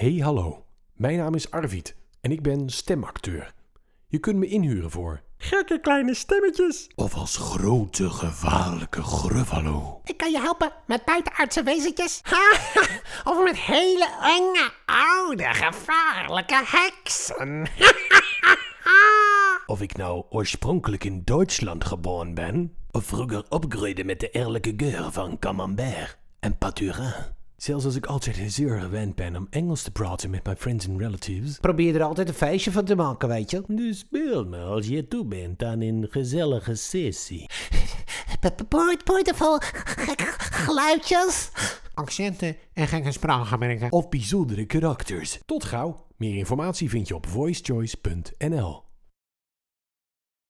Hey hallo, mijn naam is Arvid en ik ben stemacteur. Je kunt me inhuren voor gekke kleine stemmetjes. of als grote gevaarlijke gruffalo. Ik kan je helpen met buitenaardse wezentjes. Of met hele enge, oude, gevaarlijke heksen. Of ik nou oorspronkelijk in Duitsland geboren ben, of vroeger opgroeide met de eerlijke geur van camembert en paturin. Zelfs als ik altijd zeer gewend ben om Engels te praten met mijn friends en relatives. Probeer er altijd een feestje van te maken, weet je. Dus speel me als je toe bent aan een gezellige sessie. Boordevol geluidjes. Accenten en gekke spraakgemerken. Of bijzondere karakters. Tot gauw. Meer informatie vind je op voicechoice.nl.